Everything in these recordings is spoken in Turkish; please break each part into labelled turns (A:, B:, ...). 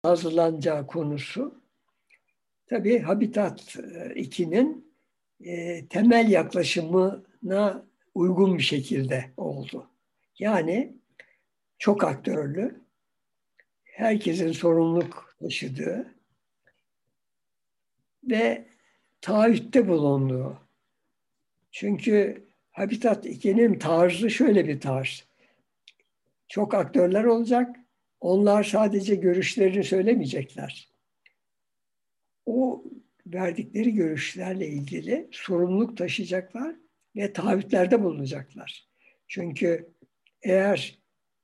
A: hazırlanacağı konusu tabii Habitat 2'nin temel yaklaşımına uygun bir şekilde oldu. Yani çok aktörlü, herkesin sorumluluk taşıdığı ve taahhütte bulunduğu. Çünkü Habitat 2'nin tarzı şöyle bir tarz. Çok aktörler olacak. Onlar sadece görüşlerini söylemeyecekler. O verdikleri görüşlerle ilgili sorumluluk taşıyacaklar ve taahhütlerde bulunacaklar. Çünkü eğer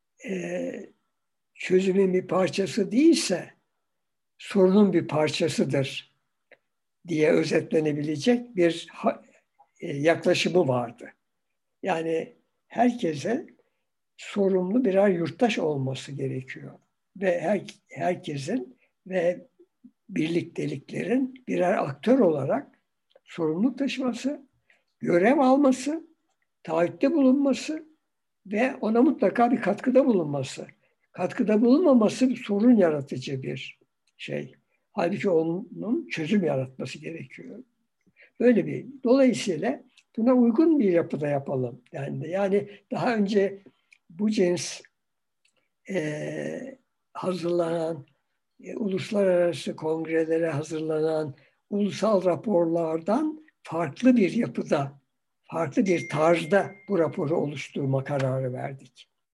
A: çözümün bir parçası değilse sorunun bir parçasıdır diye özetlenebilecek bir yaklaşımı vardı. Yani herkese sorumlu birer yurttaş olması gerekiyor. Ve herkesin ve birlikteliklerin birer aktör olarak sorumluluk taşıması, görev alması, taahhütte bulunması ve ona mutlaka bir katkıda bulunması. Katkıda bulunmaması sorun yaratıcı bir şey. Halbuki onun çözüm yaratması gerekiyor. Böyle bir. Dolayısıyla buna uygun bir yapıda yapalım. Yani daha önce bu cins hazırlanan, uluslararası kongrelere hazırlanan ulusal raporlardan farklı bir yapıda, farklı bir tarzda bu raporu oluşturma kararı verdik.